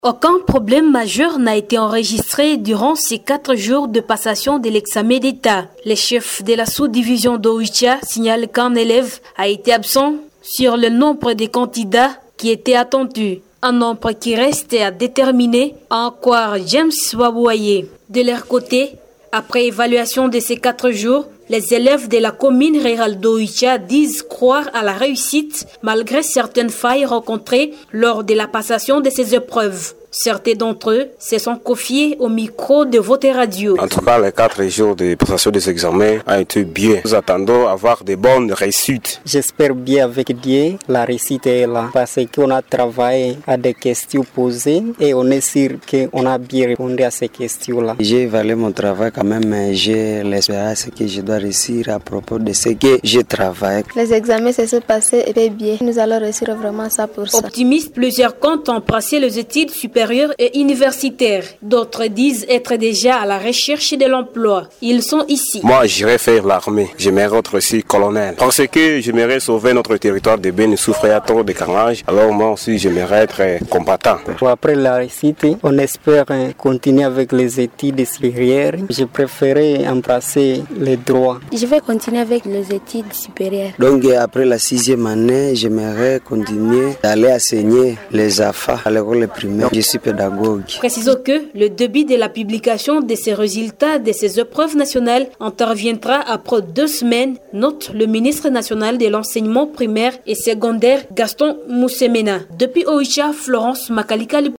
Aucun problème majeur n'a été enregistré durant ces 4 jours de passation de l'examen d'État. Les chefs de la sous-division d'Oicha signalent qu'un élève a été absent sur le nombre de candidats qui étaient attendus. Un nombre qui reste à déterminer, à en croire James Wabouaye. De leur côté, après évaluation de ces 4 jours, les élèves de la commune rurale d'Oicha disent croire à la réussite malgré certaines failles rencontrées lors de la passation de ces épreuves. Certains d'entre eux se sont confiés au micro de votre radio. En tout cas, les 4 jours de passation des examens ont été bien. Nous attendons avoir de bonnes réussites. J'espère bien avec Dieu, la réussite est là. Parce qu'on a travaillé à des questions posées et on est sûr qu'on a bien répondu à ces questions-là. J'ai évalué mon travail quand même, mais j'ai l'espérance que je dois réussir à propos de ce que j'ai travaillé. Les examens se sont passés bien. Nous allons réussir vraiment ça pour ça. Optimistes, plusieurs comptent embrasser les études supérieures et universitaires. D'autres disent être déjà à la recherche de l'emploi. Ils sont ici. Moi, j'irai faire l'armée. J'aimerais être aussi colonel. Parce que j'aimerais sauver notre territoire de Béni souffrir à trop de carnage. Alors moi aussi, j'aimerais être combattant. Après la réussite, on espère continuer avec les études supérieures. Je préférais embrasser les droits. Je vais continuer avec les études supérieures. Donc après la 6e année, j'aimerais continuer d'aller enseigner les AFA à l'école primaire. Je suis pédagogue. Précisons que le début de la publication de ces résultats de ces épreuves nationales interviendra après 2 semaines, note le ministre national de l'enseignement primaire et secondaire Gaston Moussemena. Depuis Oicha, Florence Makalika.